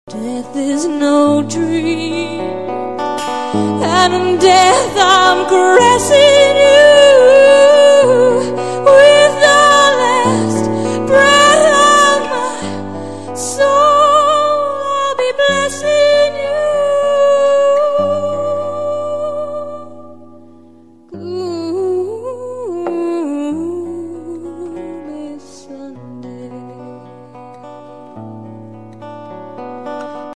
Death is no dream, and in death I'm caressing you.